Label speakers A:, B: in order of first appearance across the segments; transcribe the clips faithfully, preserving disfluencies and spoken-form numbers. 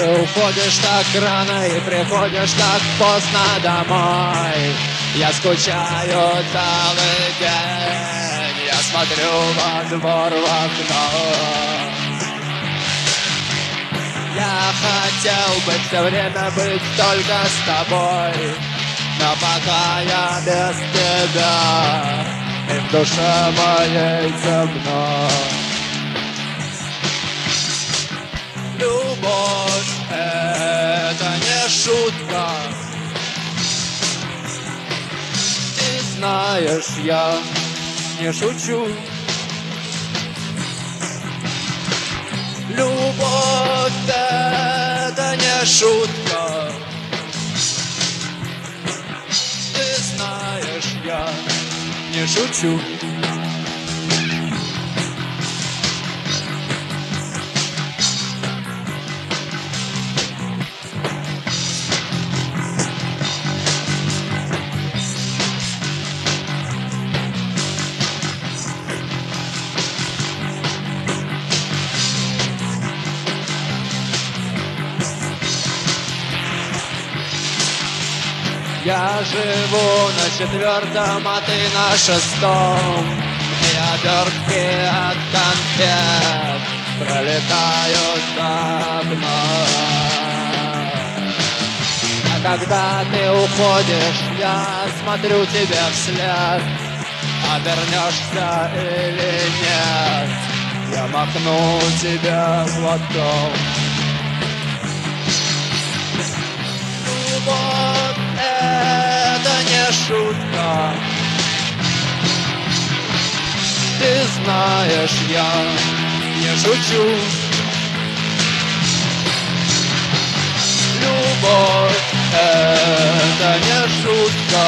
A: уходишь так рано и приходишь так поздно домой. Я скучаю целый день, я смотрю во двор в окно. Я хотел бы все время быть только с тобой, но пока я без тебя, и в душе моей темно. Любовь — это не шутка. Ты знаешь, я не шучу. Любовь — это не шутка. Ты знаешь, я не шучу. Я живу на четвертом, а ты на шестом, и обертки от конфет пролетают за окном. А когда ты уходишь, я смотрю тебе вслед. Обернешься или нет, я махну тебе платком. Любовь — это не шутка. Ты знаешь, я не шучу. Любовь — это не шутка.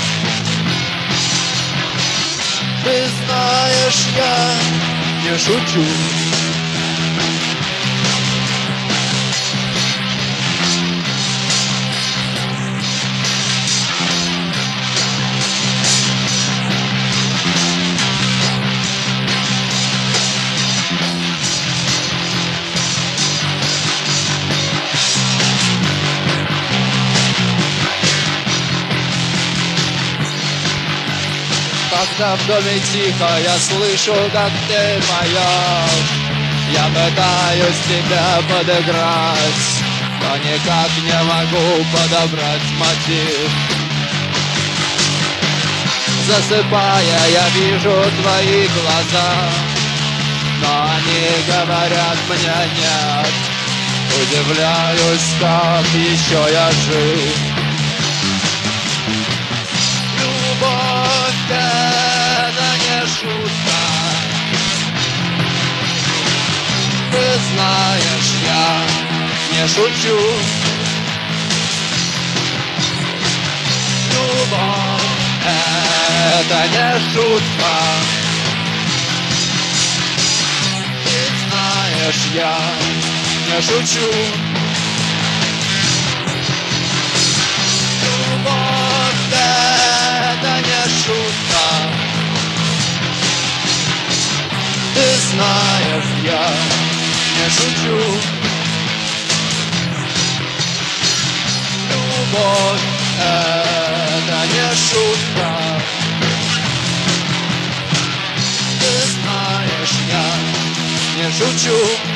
A: Ты знаешь, я не шучу. Когда в доме тихо, я слышу, как ты поешь. Я пытаюсь тебя подыграть, но никак не могу подобрать мотив. Засыпая, я вижу твои глаза, но они говорят мне нет. Удивляюсь, как еще я жив. Любовь — это не шутка. Ты знаешь, я не шучу. Любовь — это не шутка. Ты знаешь, я не шучу. Любовь — это не шутка. Ты знаешь, я не шучу. Любовь — это не шутка. Ты знаешь, я не шучу.